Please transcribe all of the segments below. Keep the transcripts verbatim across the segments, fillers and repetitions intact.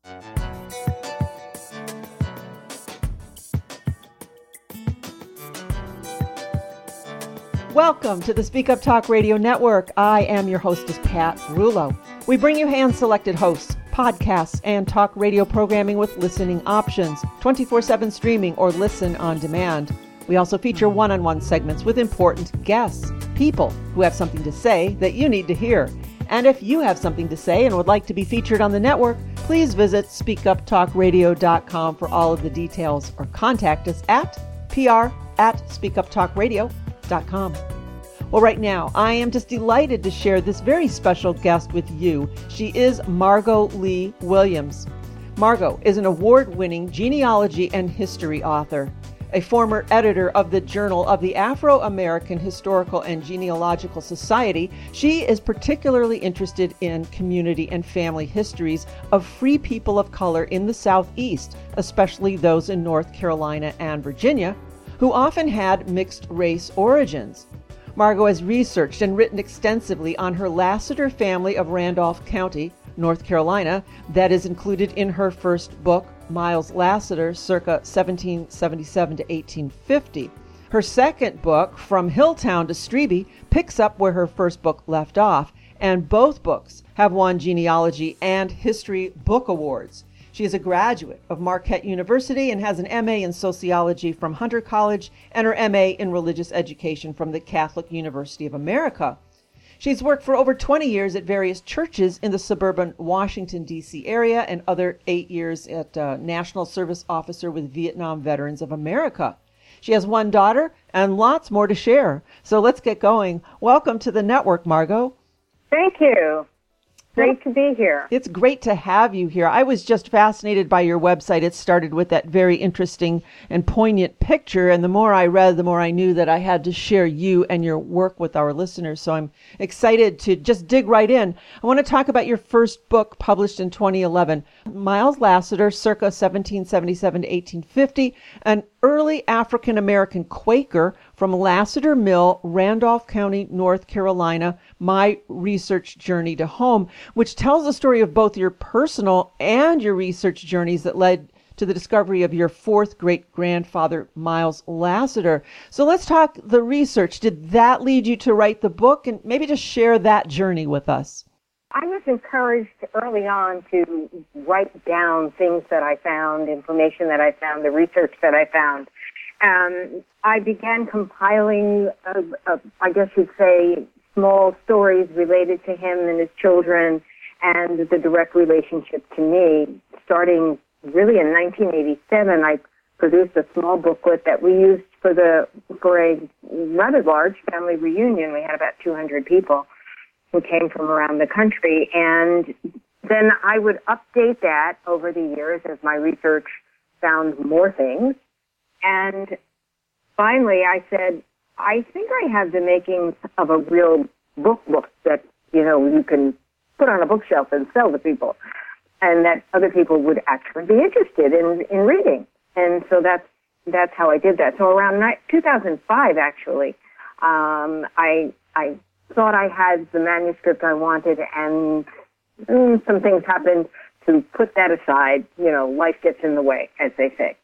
Welcome to the Speak Up Talk Radio Network. I am your hostess, Pat Rulo. We bring you hand-selected hosts, podcasts, and talk radio programming with listening options, twenty-four seven streaming or listen on demand. We also feature one-on-one segments with important guests, people who have something to say that you need to hear. And if you have something to say and would like to be featured on the network, please visit speak up talk radio dot com for all of the details or contact us at pr at speak up talk radio dot com. Well, right now, I am just delighted to share this very special guest with you. She is Margot Lee Williams. Margot is an award-winning genealogy and history author, a former editor of the Journal of the Afro-American Historical and Genealogical Society. She is particularly interested in community and family histories of free people of color in the Southeast, especially those in North Carolina and Virginia, who often had mixed race origins. Margot has researched and written extensively on her Lassiter family of Randolph County, North Carolina, that is included in her first book, Miles Lassiter, circa seventeen seventy-seven to eighteen fifty. Her second book, From Hilltown to Strebe, picks up where her first book left off, and both books have won genealogy and history book awards. She is a graduate of Marquette University and has an M A in sociology from Hunter College and her M A in religious education from the Catholic University of America. She's worked for over twenty years at various churches in the suburban Washington, D C area and other eight years at uh, National Service Officer with Vietnam Veterans of America. She has one daughter and lots more to share. So let's get going. Welcome to the network, Margot. Thank you. Great to be here. It's great to have you here. I was just fascinated by your website. It started with that very interesting and poignant picture, and the more I read, the more I knew that I had to share you and your work with our listeners. So I'm excited to just dig right in. I want to talk about your first book published in twenty eleven, Miles Lassiter, circa seventeen seventy-seven to eighteen fifty, an early African-American Quaker from Lassiter Mill, Randolph County, North Carolina, My Research Journey to Home, which tells the story of both your personal and your research journeys that led to the discovery of your fourth great-grandfather, Miles Lassiter. So let's talk the research. Did that lead you to write the book? And maybe just share that journey with us. I was encouraged early on to write down things that I found, information that I found, the research that I found. Um, I began compiling, uh, uh, I guess you'd say, small stories related to him and his children and the direct relationship to me. Starting really in nineteen eighty-seven, I produced a small booklet that we used for the for a rather large family reunion. We had about two hundred people who came from around the country, and then I would update that over the years as my research found more things. And finally, I said, I think I have the makings of a real book book that, you know, you can put on a bookshelf and sell to people, and that other people would actually be interested in, in reading. And so that's that's how I did that. So around two thousand five, actually, um, I I thought I had the manuscript I wanted, and mm, some things happened to put that aside. You know, life gets in the way, as they say.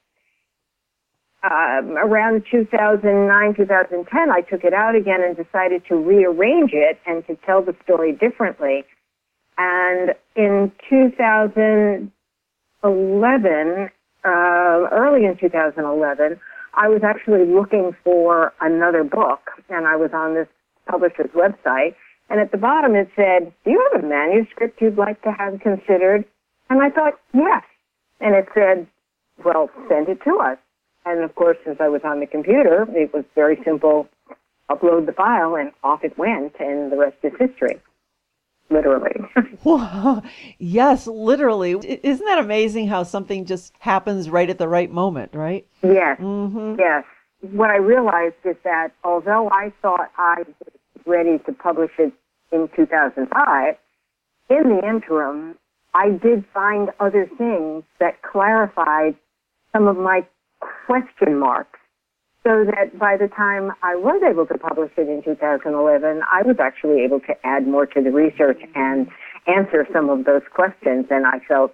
Um, around two thousand nine, two thousand ten, I took it out again and decided to rearrange it and to tell the story differently. And in two thousand eleven, uh, early in two thousand eleven, I was actually looking for another book, and I was on this publisher's website, and at the bottom it said, do you have a manuscript you'd like to have considered? And I thought, yes. And it said, well, send it to us. And of course, since I was on the computer, it was very simple. Upload the file, and off it went, and the rest is history. Literally. Whoa. Yes, literally. Isn't that amazing how something just happens right at the right moment, right? Yes. Mm-hmm. Yes. What I realized is that although I thought I was ready to publish it in two thousand five, in the interim, I did find other things that clarified some of my question marks, so that by the time I was able to publish it in two thousand eleven, I was actually able to add more to the research and answer some of those questions, and I felt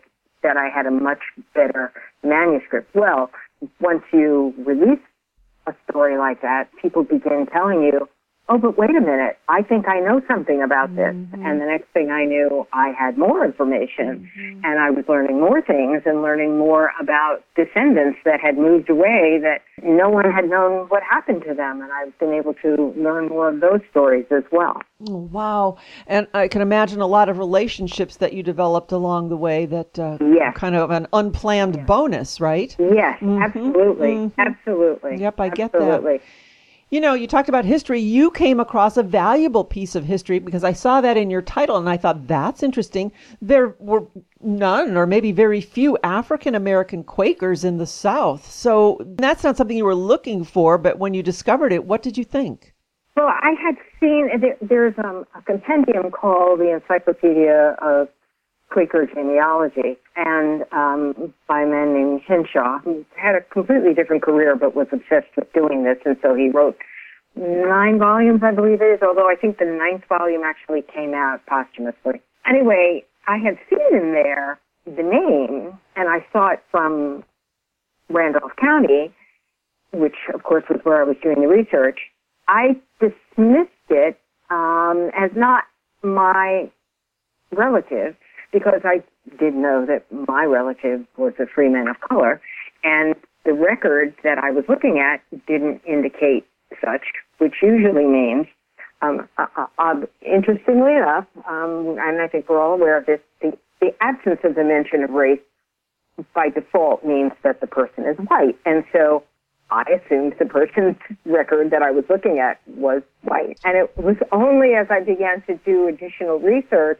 that I had a much better manuscript. Well, once you release a story like that, people begin telling you, oh, but wait a minute, I think I know something about this. Mm-hmm. And the next thing I knew, I had more information, mm-hmm. and I was learning more things and learning more about descendants that had moved away that no one had known what happened to them. And I've been able to learn more of those stories as well. Oh, wow. And I can imagine a lot of relationships that you developed along the way that uh, yes. kind of an unplanned yes. bonus, right? Yes, mm-hmm. absolutely. Mm-hmm. Absolutely. Yep, I absolutely. get that. You know, you talked about history. You came across a valuable piece of history because I saw that in your title and I thought, that's interesting. There were none or maybe very few African-American Quakers in the South. So that's not something you were looking for, but when you discovered it, what did you think? Well, I had seen, there, there's um, a compendium called the Encyclopedia of Quaker Genealogy, and um, by a man named Henshaw, who had a completely different career but was obsessed with doing this, and so he wrote nine volumes, I believe it is, although I think the ninth volume actually came out posthumously. Anyway, I had seen in there the name, and I saw it from Randolph County, which, of course, was where I was doing the research. I dismissed it um, as not my relative, because I did know that my relative was a free man of color, and the records that I was looking at didn't indicate such, which usually means, um, uh, uh, interestingly enough, um, and I think we're all aware of this, the, the absence of the mention of race by default means that the person is white. And so I assumed the person's record that I was looking at was white. And it was only as I began to do additional research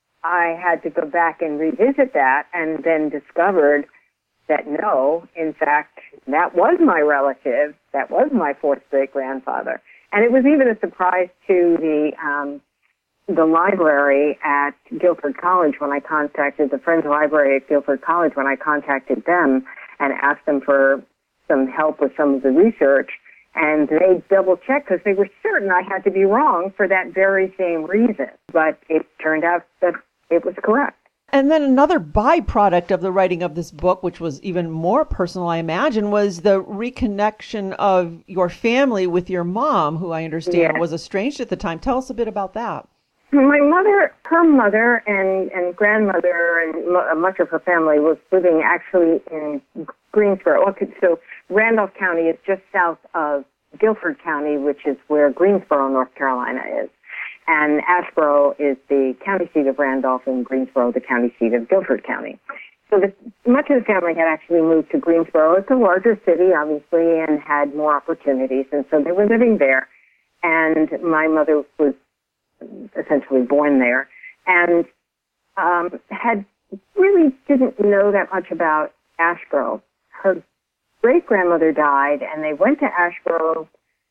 I had to go back and revisit that, and then discovered that no, in fact, that was my relative, that was my fourth great-grandfather. And it was even a surprise to the um, the library at Guilford College when I contacted, the Friends Library at Guilford College, when I contacted them and asked them for some help with some of the research. And they double-checked because they were certain I had to be wrong for that very same reason. But it turned out that it was correct. And then another byproduct of the writing of this book, which was even more personal, I imagine, was the reconnection of your family with your mom, who I understand yes. was estranged at the time. Tell us a bit about that. My mother, her mother and, and grandmother and much of her family was living actually in Greensboro. Okay, so Randolph County is just south of Guilford County, which is where Greensboro, North Carolina is. And Asheboro is the county seat of Randolph, and Greensboro the county seat of Guilford County. So the, much of the family had actually moved to Greensboro. It's a larger city, obviously, and had more opportunities. And so they were living there. And my mother was essentially born there and um, had really didn't know that much about Asheboro. Her great-grandmother died, and they went to Asheboro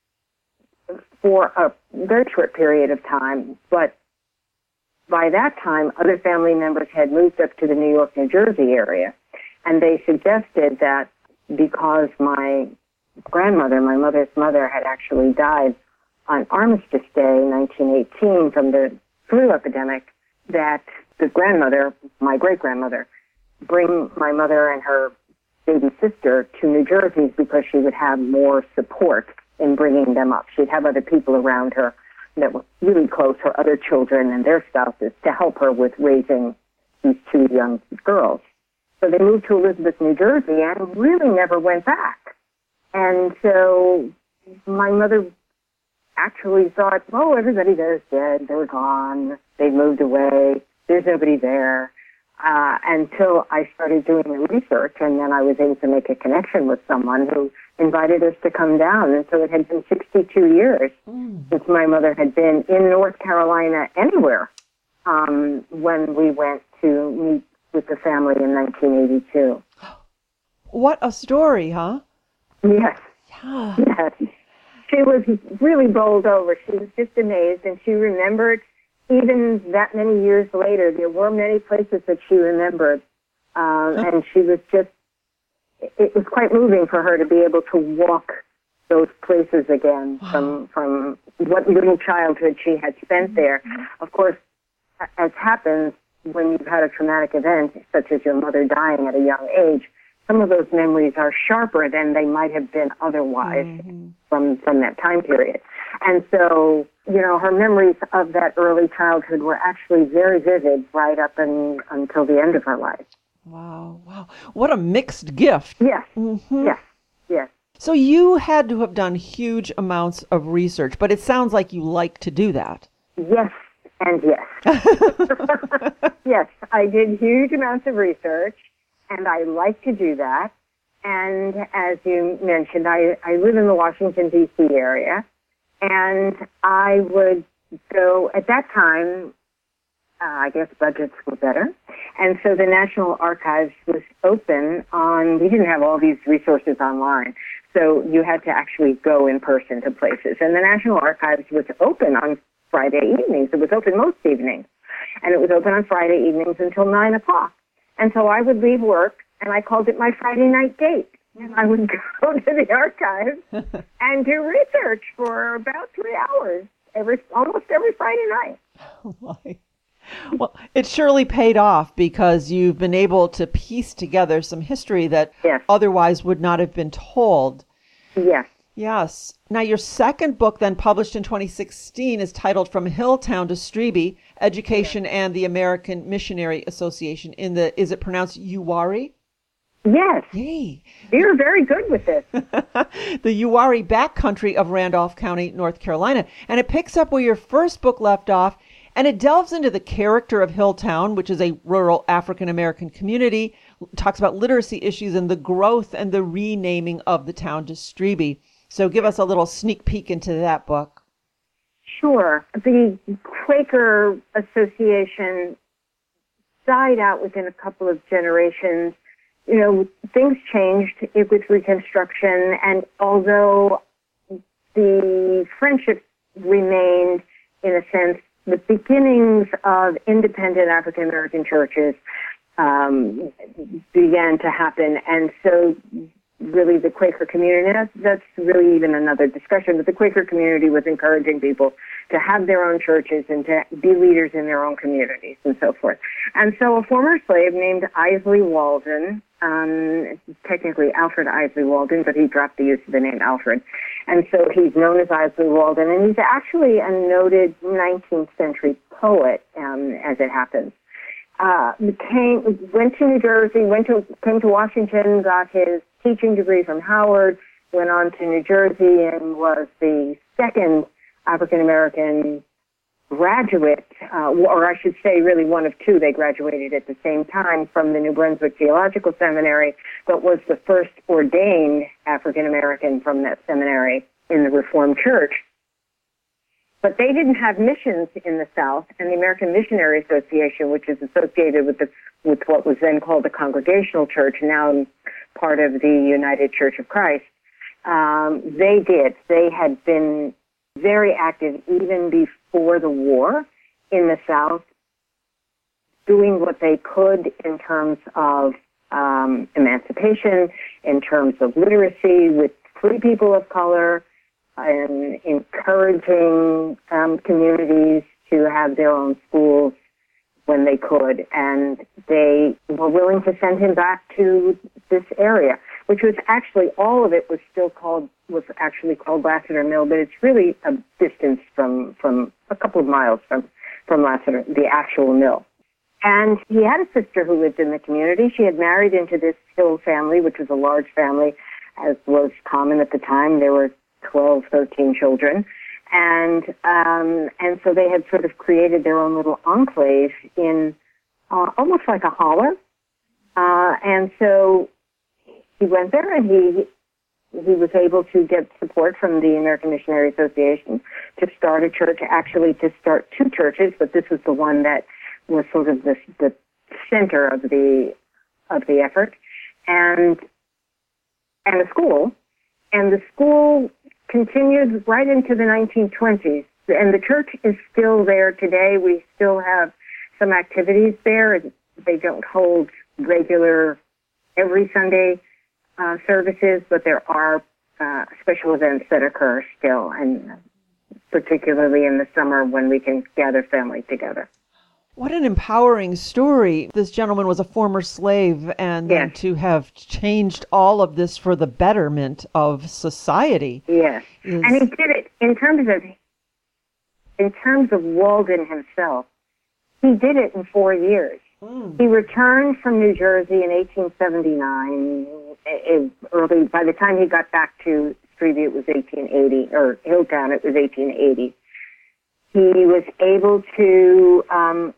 for a very short period of time, but by that time, other family members had moved up to the New York, New Jersey area, and they suggested that because my grandmother, my mother's mother, had actually died on Armistice Day, nineteen eighteen, from the flu epidemic, that the grandmother, my great-grandmother, bring my mother and her baby sister to New Jersey because she would have more support in bringing them up. She'd have other people around her that were really close, her other children and their spouses, to help her with raising these two young girls. So they moved to Elizabeth, New Jersey, and really never went back. And so my mother actually thought, oh, everybody there is dead. They're gone. They moved away. There's nobody there. Uh, until I started doing the research, and then I was able to make a connection with someone who invited us to come down. And so it had been sixty-two years mm. since my mother had been in North Carolina anywhere um, when we went to meet with the family in nineteen eighty-two. What a story, huh? Yes. Yeah. Yes. She was really bowled over. She was just amazed, and she remembered, even that many years later, there were many places that she remembered, um, huh. and she was just, it was quite moving for her to be able to walk those places again from from what little childhood she had spent there. Of course, as happens, when you've had a traumatic event, such as your mother dying at a young age, some of those memories are sharper than they might have been otherwise mm-hmm. from, from that time period. And so, you know, her memories of that early childhood were actually very vivid right up and, until the end of her life. Wow, wow. What a mixed gift. Yes, mm-hmm. yes, yes. So you had to have done huge amounts of research, but it sounds like you like to do that. Yes, and yes. Yes, I did huge amounts of research, and I like to do that. And as you mentioned, I, I live in the Washington, D C area, and I would go, at that time, uh, I guess budgets were better, and so the National Archives was open on, we didn't have all these resources online, so you had to actually go in person to places. And the National Archives was open on Friday evenings. It was open most evenings, and it was open on Friday evenings until nine o'clock. And so I would leave work, and I called it my Friday night date. And I would go to the archives and do research for about three hours, every almost every Friday night. Oh my. Well, it surely paid off because you've been able to piece together some history that yes. otherwise would not have been told. Yes. Yes. Now, your second book, then published in twenty sixteen, is titled From Hilltown to Strebe, Education yes. and the American Missionary Association. In the, is it pronounced Uwharrie? Yes. Yay. You're very good with this. The Uwharrie backcountry of Randolph County, North Carolina. And it picks up where your first book left off, and it delves into the character of Hilltown, which is a rural African-American community, talks about literacy issues and the growth and the renaming of the town to Strebe. So give us a little sneak peek into that book. Sure. The Quaker Association died out within a couple of generations. You know, things changed with Reconstruction, and although the friendship remained, in a sense, the beginnings of independent African-American churches um, began to happen. And so really the Quaker community, that's, that's really even another discussion, but the Quaker community was encouraging people to have their own churches and to be leaders in their own communities and so forth. And so a former slave named Isley Walden, um, technically Alfred Isley Walden, but he dropped the use of the name Alfred. And so he's known as Isley Walden, and he's actually a noted nineteenth century poet, um, as it happens. Uh, came, went to New Jersey, went to, came to Washington, got his teaching degree from Howard, went on to New Jersey, and was the second African-American graduate, uh, or I should say really one of two. They graduated at the same time from the New Brunswick Theological Seminary, but was the first ordained African-American from that seminary in the Reformed Church. But they didn't have missions in the South, and the American Missionary Association, which is associated with the with what was then called the Congregational Church, now part of the United Church of Christ, um, they did. They had been very active even before the war in the South, doing what they could in terms of um, emancipation, in terms of literacy with free people of color, and encouraging um, communities to have their own schools when they could. And they were willing to send him back to this area, which was actually, all of it was still called, was actually called Lassiter Mill, but it's really a distance from, from a couple of miles from, from Lassiter, the actual mill. And he had a sister who lived in the community. She had married into this Hill family, which was a large family, as was common at the time. There were twelve, thirteen children. And um, and so they had sort of created their own little enclave in uh, almost like a holler. Uh, and so he went there, and he he was able to get support from the American Missionary Association to start a church, actually to start two churches, but this was the one that was sort of the, the center of the of the effort, and and a school. And the school continued right into the nineteen twenties. And the church is still there today. We still have some activities there. They don't hold regular every Sunday uh, services, but there are uh, special events that occur still, and particularly in the summer when we can gather families together. What an empowering story. This gentleman was a former slave, and then Yes. to have changed all of this for the betterment of society. Yes. is- And he did it in terms of in terms of Walden himself. He did it in four years. Mm. He returned from New Jersey in eighteen seventy-nine. It, early, by the time he got back to Strebe, it was eighteen eighty, or Hilltown, it was eighteen eighty. He was able to um,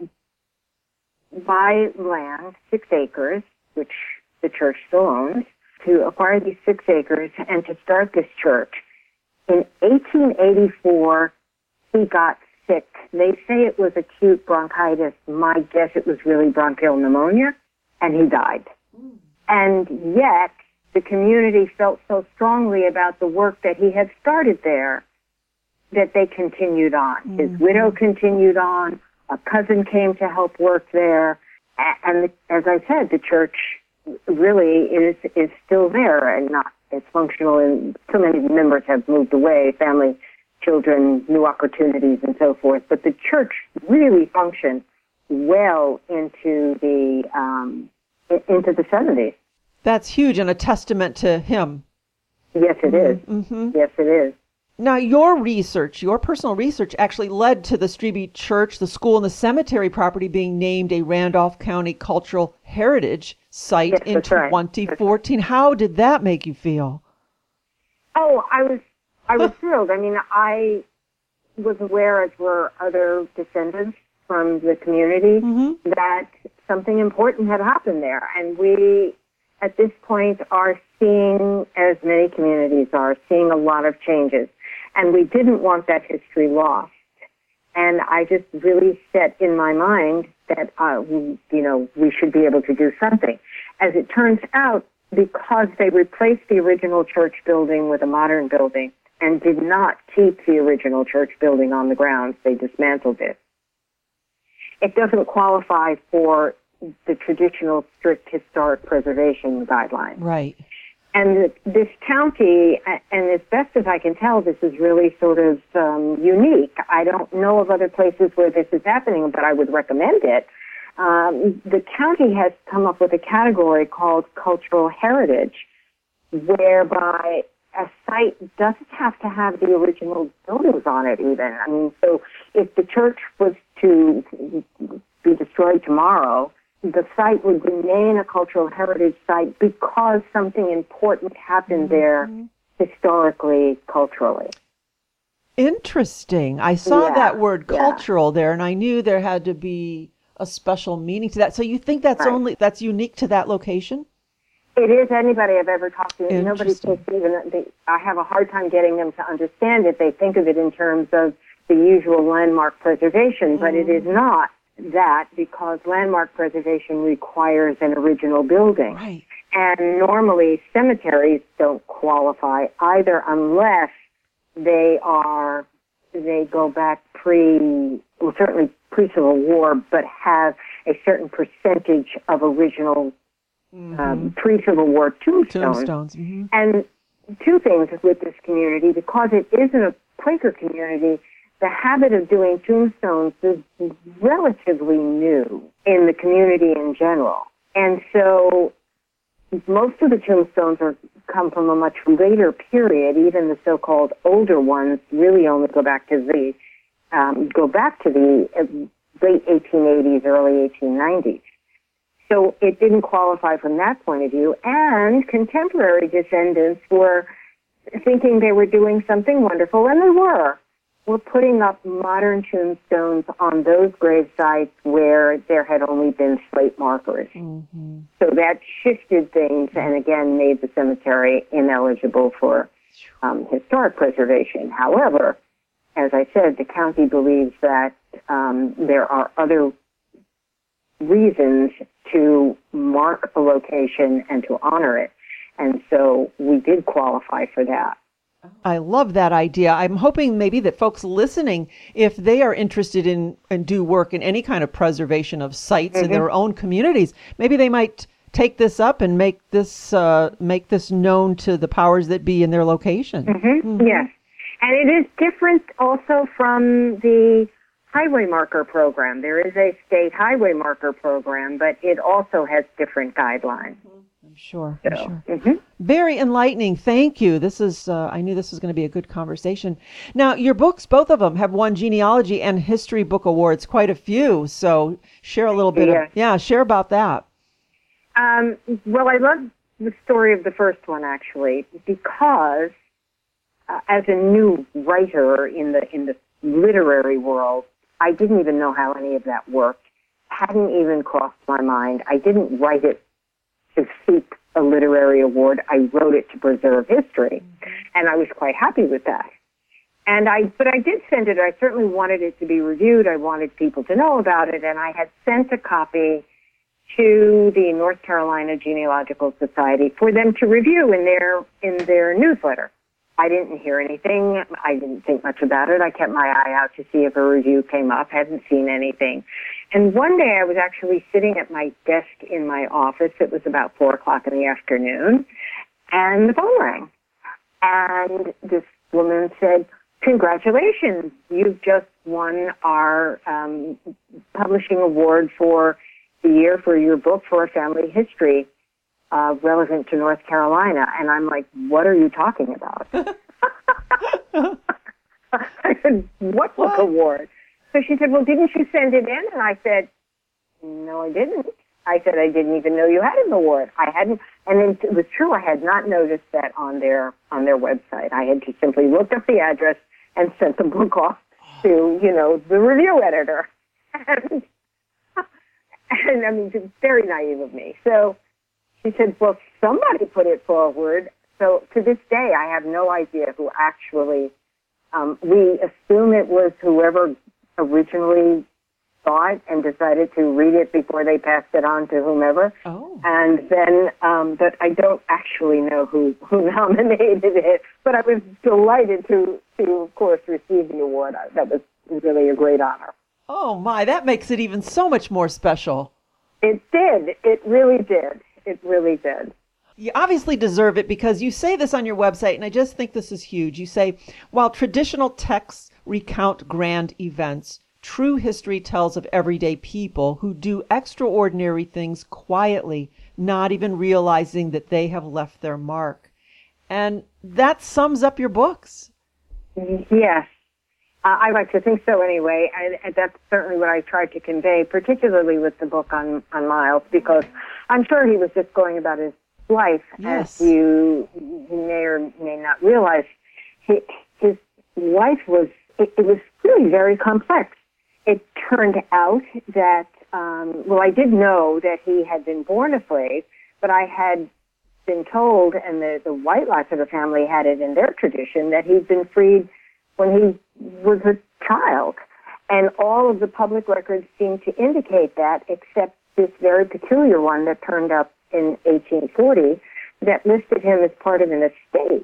buy land, six acres, which the church still owns, to acquire these six acres and to start this church. In eighteen eighty-four, he got sick. They say it was acute bronchitis. My guess it was really bronchial pneumonia, and he died. Mm. And yet, the community felt so strongly about the work that he had started there that they continued on. Mm-hmm. His widow continued on. A cousin came to help work there. And as I said, the church really is is still there and not as functional. And so many members have moved away, family, children, new opportunities, and so forth. But the church really functioned well into the um, into the seventies. That's huge and a testament to him. Yes, it is. Mm-hmm. Yes, it is. Now, your research, your personal research, actually led to the Strebe Church, the school, and the cemetery property being named a Randolph County Cultural Heritage Site Yes, in that's right. twenty fourteen. How did that make you feel? Oh, I was I was thrilled. I mean, I was aware, as were other descendants from the community, Mm-hmm. that something important had happened there. And we, at this point, are seeing, as many communities are, seeing a lot of changes. And we didn't want that history lost. And I just really set in my mind that, uh, we, you know, we should be able to do something. As it turns out, because they replaced the original church building with a modern building and did not keep the original church building on the grounds, they dismantled it. It doesn't qualify for the traditional strict historic preservation guidelines. Right. And this county, and as best as I can tell, this is really sort of um, unique. I don't know of other places where this is happening, but I would recommend it. Um, the county has come up with a category called cultural heritage, whereby a site doesn't have to have the original buildings on it even. I mean, so if the church was to be destroyed tomorrow, the site would remain a cultural heritage site because something important happened there mm-hmm. historically, culturally. Interesting. I saw yeah, that word yeah. cultural there, and I knew there had to be a special meaning to that. So you think that's right. only that's unique to that location? It is. Anybody I've ever talked to, nobody takes even. They, I have a hard time getting them to understand it. They think of it in terms of the usual landmark preservation, but mm. it is not that, because landmark preservation requires an original building. Right. And normally cemeteries don't qualify either unless they are, they go back pre, well, certainly pre-Civil War, but have a certain percentage of original mm-hmm. um, pre-Civil War tombstones. Tombstones. Mm-hmm. And two things with this community, because it isn't a Quaker community, the habit of doing tombstones is relatively new in the community in general. And so most of the tombstones are come from a much later period. Even the so-called older ones really only go back to the um, go back to the late eighteen eighties, early eighteen nineties. So it didn't qualify from that point of view. And contemporary descendants were thinking they were doing something wonderful, and they were. We're putting up modern tombstones on those grave sites where there had only been slate markers. Mm-hmm. So that shifted things and again made the cemetery ineligible for um, historic preservation. However, as I said, the county believes that um, there are other reasons to mark a location and to honor it. And so we did qualify for that. I love that idea. I'm hoping maybe that folks listening, if they are interested in and do work in any kind of preservation of sites mm-hmm. in their own communities, maybe they might take this up and make this uh, make this known to the powers that be in their location. Mm-hmm. Mm-hmm. Yes. And it is different also from the highway marker program. There is a state highway marker program, but it also has different guidelines. I'm sure. So, I'm sure. Mm-hmm. Very enlightening. Thank you. This is, uh, I knew this was going to be a good conversation. Now, your books, both of them, have won genealogy and history book awards, quite a few. So share a little bit yeah. of, yeah, share about that. Um, well, I love the story of the first one, actually, because uh, as a new writer in the in the literary world, I didn't even know how any of that worked. Hadn't even crossed my mind. I didn't write it to seek a literary award. I wrote it to preserve history, mm-hmm. and I was quite happy with that. And I, but I did send it. I certainly wanted it to be reviewed. I wanted people to know about it, and I had sent a copy to the North Carolina Genealogical Society for them to review in their in their newsletter. I didn't hear anything. I didn't think much about it. I kept my eye out to see if a review came up. Hadn't seen anything. And one day I was actually sitting at my desk in my office. It was about four o'clock in the afternoon, and the phone rang. And this woman said, "Congratulations, you've just won our um, publishing award for the year for your book for a family history uh, relevant to North Carolina." And I'm like, "What are you talking about?" I said, "What book what? award?" So she said, "Well, didn't you send it in?" And I said, "No, I didn't." I said, "I didn't even know you had an award." I hadn't, and it was true. I had not noticed that on their on their website. I had just simply looked up the address and sent the book off to, you know, the review editor. And, and I mean, it's very naive of me. So she said, "Well, somebody put it forward." So to this day, I have no idea who actually. Um, we assume it was whoever originally saw it and decided to read it before they passed it on to whomever. Oh. And then, um, but I don't actually know who, who nominated it. But I was delighted to, to of course, receive the award. That was really a great honor. Oh my, that makes it even so much more special. It did. It really did. It really did. You obviously deserve it because you say this on your website, and I just think this is huge. You say, while traditional texts recount grand events, true history tells of everyday people who do extraordinary things quietly, not even realizing that they have left their mark. And that sums up your books. Yes. Uh, I like to think so anyway, and, and that's certainly what I tried to convey, particularly with the book on, on Miles, because I'm sure he was just going about his life, yes. as you may or may not realize. He, his life was, it, it was really very complex. It turned out that, um, well, I did know that he had been born a slave, but I had been told, and the, the Whitelock of the family had it in their tradition, that he'd been freed when he was a child. And all of the public records seemed to indicate that, except this very peculiar one that turned up in eighteen forty that listed him as part of an estate.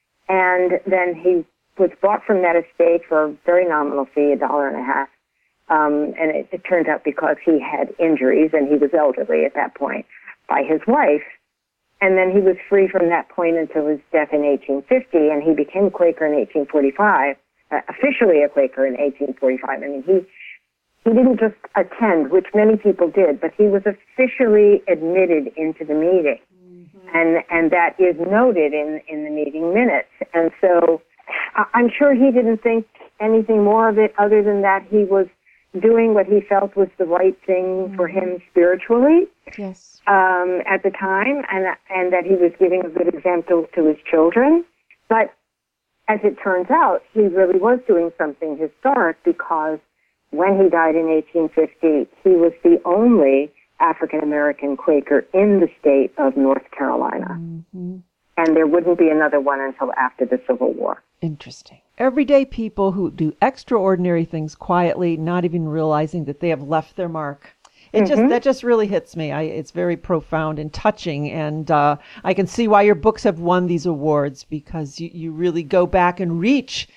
And then he was bought from that estate for a very nominal fee, a dollar and a half. Um, and it, it turned out because he had injuries and he was elderly at that point by his wife. And then he was free from that point until his death in eighteen fifty, and he became a Quaker in eighteen forty-five, uh, officially a Quaker in eighteen forty-five. I mean, he He didn't just attend, which many people did, but he was officially admitted into the meeting. Mm-hmm. And and that is noted in, in the meeting minutes. And so I'm sure he didn't think anything more of it other than that he was doing what he felt was the right thing mm-hmm. for him spiritually yes. um, at the time, and, and that he was giving a good example to his children. But as it turns out, he really was doing something historic, because when he died in eighteen fifty, he was the only African-American Quaker in the state of North Carolina. Mm-hmm. And there wouldn't be another one until after the Civil War. Interesting. Everyday people who do extraordinary things quietly, not even realizing that they have left their mark. It mm-hmm. just that just really hits me. I, it's very profound and touching, and uh, I can see why your books have won these awards, because you, you really go back and reach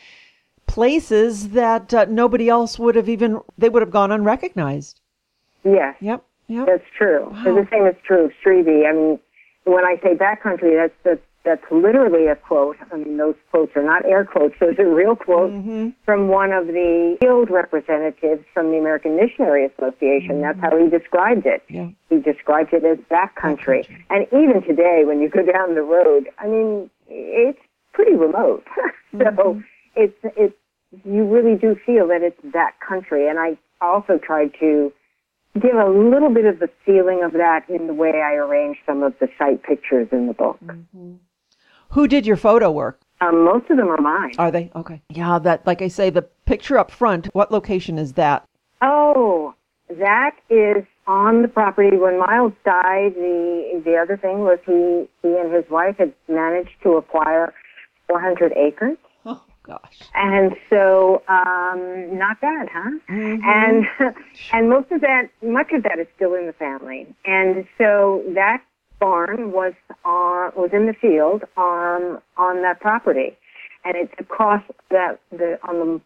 places that uh, nobody else would have even, they would have gone unrecognized. Yes. Yep. Yep. That's true. Wow. So the same is true of Strebe. I mean, when I say backcountry, that's, that's that's literally a quote. I mean, those quotes are not air quotes. Those are real quotes mm-hmm. from one of the field representatives from the American Missionary Association. Mm-hmm. That's how he described it. Yeah. He described it as backcountry. Back and even today, when you go down the road, I mean, it's pretty remote. so mm-hmm. it's, it's, you really do feel that it's backcountry. And I also tried to give a little bit of the feeling of that in the way I arranged some of the site pictures in the book. Mm-hmm. Who did your photo work? Um, most of them are mine. Are they? Okay. Yeah, that, like I say, the picture up front, what location is that? Oh, that is on the property. When Miles died, the the other thing was he, he and his wife had managed to acquire four hundred acres. Oh, gosh. And so, um, not bad, huh? Mm-hmm. And and most of that, much of that is still in the family. And so that barn was on was in the field on on that property, and it's across that the on the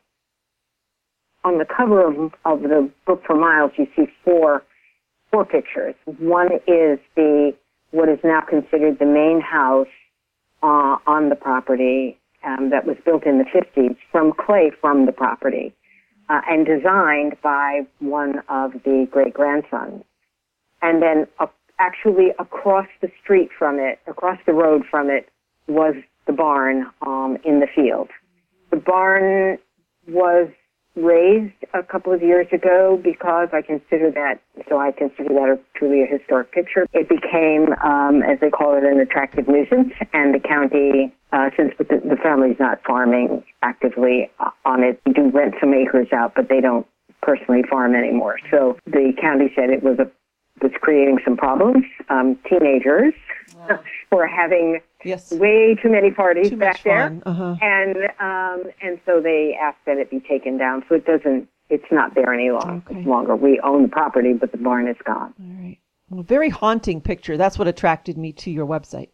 on the cover of of the book for Miles. You see four four pictures. One is the what is now considered the main house uh, on the property um, that was built in the fifties from clay from the property uh, and designed by one of the great grandsons, and then a Actually, across the street from it, across the road from it, was the barn um, in the field. The barn was raised a couple of years ago because I consider that, so I consider that a, truly a historic picture. It became, um, as they call it, an attractive nuisance, and the county, uh, since the, the family's not farming actively on it, they do rent some acres out, but they don't personally farm anymore. So the county said it was a was creating some problems. Um, teenagers wow. were having yes. way too many parties too back there, uh-huh. and um, and so they asked that it be taken down. So it doesn't, it's not there any long, okay. longer. We own the property, but the barn is gone. All right. Well, very haunting picture. That's what attracted me to your website.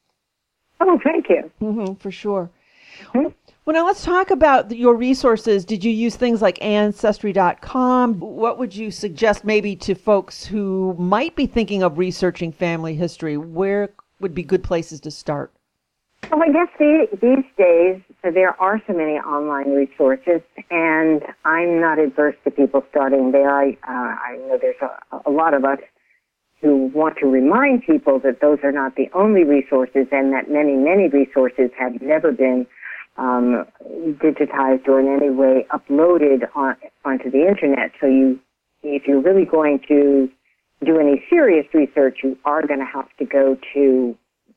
Oh, thank you. Mm-hmm, for sure. Mm-hmm. Well, now let's talk about your resources. Did you use things like Ancestry dot com? What would you suggest maybe to folks who might be thinking of researching family history? Where would be good places to start? Well, I guess the, these days there are so many online resources, and I'm not adverse to people starting there. I, uh, I know there's a, a lot of us who want to remind people that those are not the only resources, and that many, many resources have never been Um, digitized or in any way uploaded on, onto the internet. So you, if you're really going to do any serious research, you are going to have to go to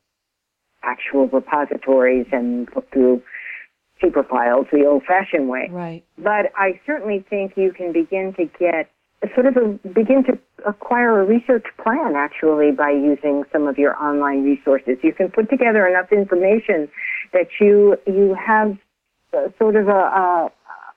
actual repositories and look through paper files the old-fashioned way. Right. But I certainly think you can begin to get sort of a, begin to acquire a research plan, actually, by using some of your online resources. You can put together enough information that you you have uh, sort of a, a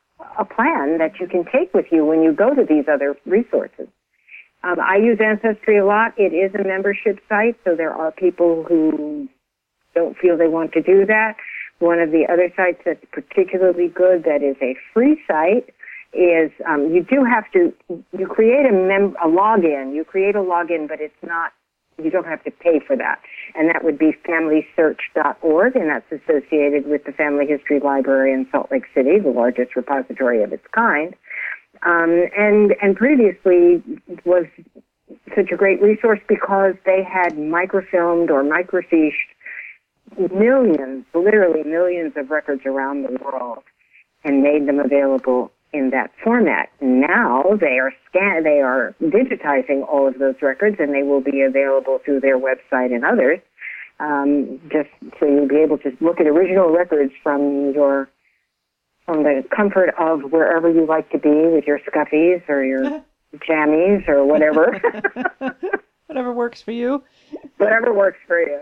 a plan that you can take with you when you go to these other resources. Um, I use Ancestry a lot. It is a membership site, so there are people who don't feel they want to do that. One of the other sites that's particularly good that is a free site is um, you do have to, you create a, mem- a login. You create a login, but it's not, you don't have to pay for that. And that would be family search dot org, and that's associated with the Family History Library in Salt Lake City, the largest repository of its kind. Um, and, and previously was such a great resource because they had microfilmed or microfiched millions, literally millions of records around the world and made them available in that format. Now they are scan they are digitizing all of those records, and they will be available through their website and others. Um, just so you'll be able to look at original records from your from the comfort of wherever you like to be with your scuffies or your jammies or whatever. Whatever works for you. Whatever works for you.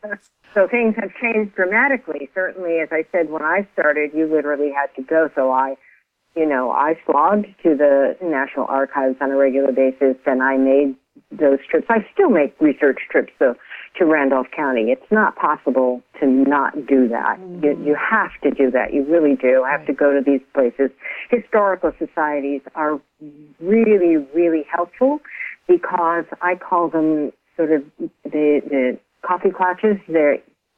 So things have changed dramatically. Certainly, as I said, when I started, you literally had to go. So I You know, I slogged to the National Archives on a regular basis, and I made those trips. I still make research trips to, to Randolph County. It's not possible to not do that. Mm-hmm. You, you have to do that. You really do have right. to go to these places. Historical societies are really, really helpful because I call them sort of the, the coffee clutches. They're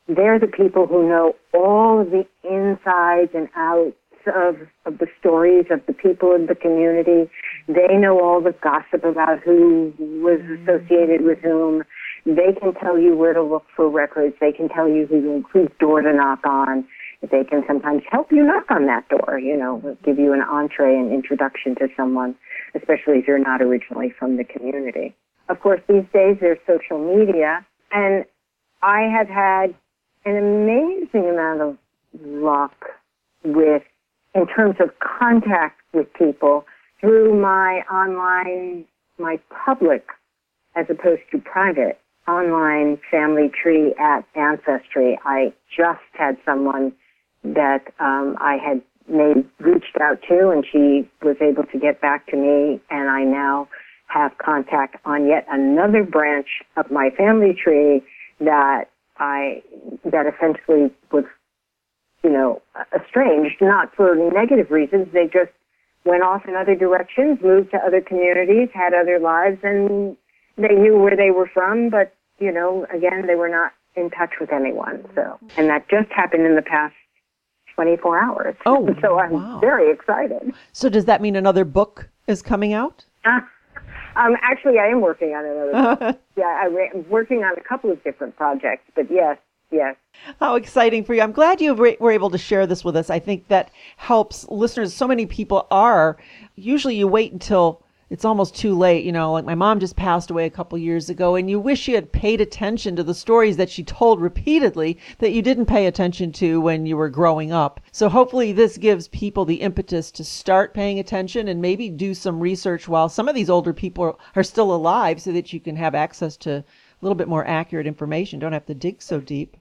they're the people who know all of the insides and outs of, of the stories of the people in the community. They know all the gossip about who was associated with whom. They can tell you where to look for records. They can tell you who, whose door to knock on. They can sometimes help you knock on that door, you know, give you an entree and introduction to someone, especially if you're not originally from the community. Of course, these days there's social media, and I have had an amazing amount of luck with, in terms of contact with people through my online, my public, as opposed to private, online family tree at Ancestry. I just had someone that um, I had made reached out to, and she was able to get back to me, and I now have contact on yet another branch of my family tree that I that essentially was, you know, estranged, not for negative reasons. They just went off in other directions, moved to other communities, had other lives, and they knew where they were from, but, you know, again, they were not in touch with anyone. So, and that just happened in the past twenty-four hours. Oh, so I'm wow. very excited. So does that mean another book is coming out? Uh, um, actually, I am working on another book. Yeah, I'm working on a couple of different projects, but yes, yes. How exciting for you. I'm glad you were able to share this with us. I think that helps listeners. So many people are, usually you wait until it's almost too late. You know, like my mom just passed away a couple years ago, and you wish you had paid attention to the stories that she told repeatedly that you didn't pay attention to when you were growing up. So hopefully this gives people the impetus to start paying attention and maybe do some research while some of these older people are still alive, so that you can have access to a little bit more accurate information. Don't have to dig so deep.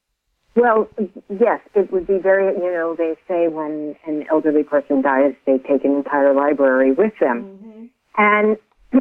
Well, yes, it would be very, you know, they say when an elderly person dies, they take an entire library with them. Mm-hmm. And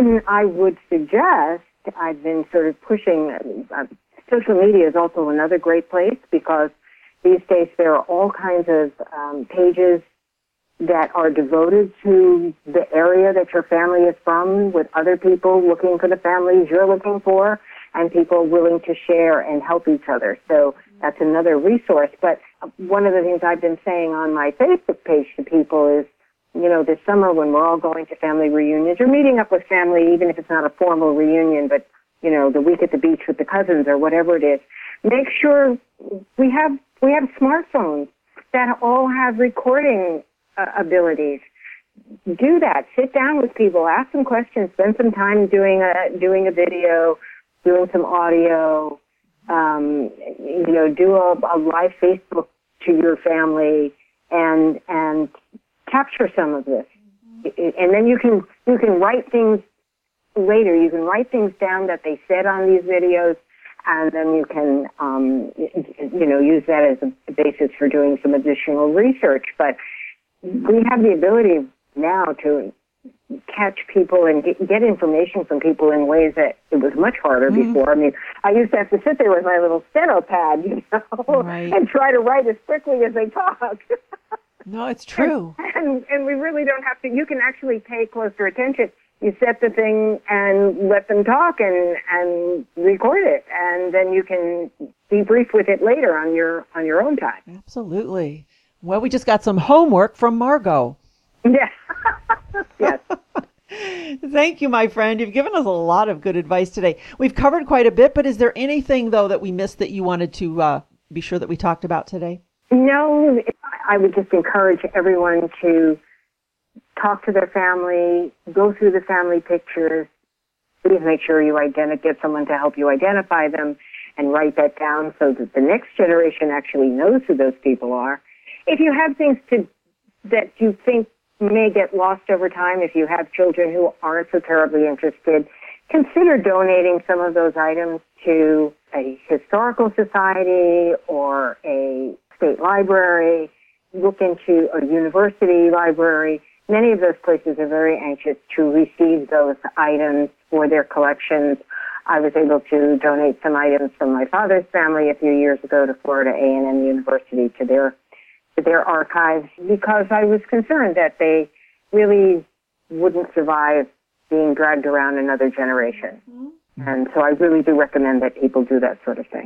I would suggest, I've been sort of pushing, uh, social media is also another great place, because these days there are all kinds of um, pages that are devoted to the area that your family is from, with other people looking for the families you're looking for, and people willing to share and help each other. So that's another resource. But one of the things I've been saying on my Facebook page to people is, you know, this summer when we're all going to family reunions or meeting up with family, even if it's not a formal reunion, but, you know, the week at the beach with the cousins or whatever it is, make sure we have we have smartphones that all have recording uh, abilities. Do that. Sit down with people, ask them questions, spend some time doing a doing a video, doing some audio, um, you know, do a, a live Facebook to your family, and and capture some of this. And then you can you can write things later. You can write things down that they said on these videos, and then you can um, you know use that as a basis for doing some additional research. But we have the ability now to catch people and get, get information from people in ways that it was much harder mm. before. I mean, I used to have to sit there with my little steno pad, you know, right. and try to write as quickly as they talk. No, it's true. And, and and we really don't have to. You can actually pay closer attention. You set the thing and let them talk and and record it, and then you can debrief with it later on your on your own time. Absolutely. Well, we just got some homework from Margot. Yes. Yes. Thank you, my friend. You've given us a lot of good advice today. We've covered quite a bit, but is there anything, though, that we missed that you wanted to uh, be sure that we talked about today? No, I would just encourage everyone to talk to their family, go through the family pictures. Please make sure you identi- get someone to help you identify them and write that down so that the next generation actually knows who those people are. If you have things to that you think may get lost over time, if you have children who aren't so terribly interested, consider donating some of those items to a historical society or a state library. Look into a university library. Many of those places are very anxious to receive those items for their collections. I was able to donate some items from my father's family a few years ago to Florida A and M University to their to their archives because I was concerned that they really wouldn't survive being dragged around another generation. Mm-hmm. And so I really do recommend that people do that sort of thing.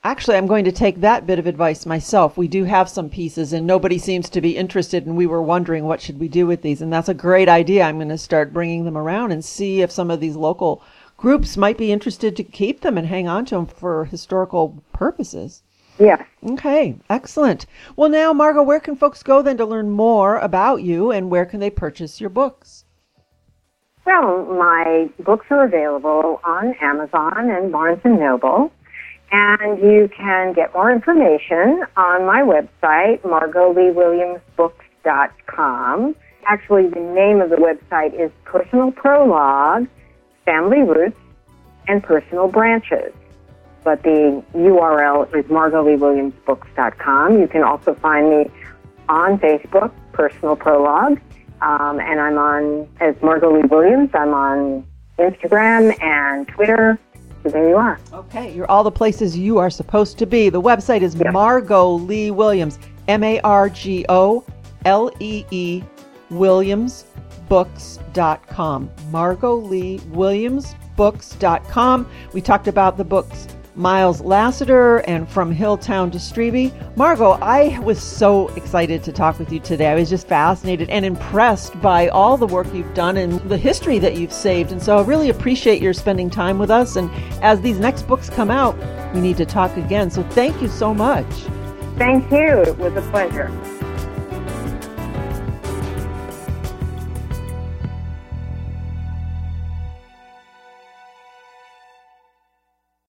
Actually, I'm going to take that bit of advice myself. We do have some pieces and nobody seems to be interested, and we were wondering what should we do with these. And that's a great idea. I'm going to start bringing them around and see if some of these local groups might be interested to keep them and hang on to them for historical purposes. Yes. Okay, excellent. Well, now, Margot, where can folks go then to learn more about you, and where can they purchase your books? Well, my books are available on Amazon and Barnes and Noble. And you can get more information on my website, margot lee williams books dot com. Actually, the name of the website is Personal Prologue, Family Roots, and Personal Branches. But the U R L is margot lee williams books dot com. You can also find me on Facebook, Personal Prologue, um, and I'm on, as Margot Lee Williams, I'm on Instagram and Twitter. So there you are. Okay, you're all the places you are supposed to be. The website is Yes. Margot Lee Williams, M A R G O L E E Williams books dot com. Margot Lee Williams books dot com. We talked about the books Miles Lassiter and From Hilltown to Strebe. Margot, I was so excited to talk with you today. I was just fascinated and impressed by all the work you've done and the history that you've saved. And so I really appreciate your spending time with us. And as these next books come out, we need to talk again. So thank you so much. Thank you. It was a pleasure.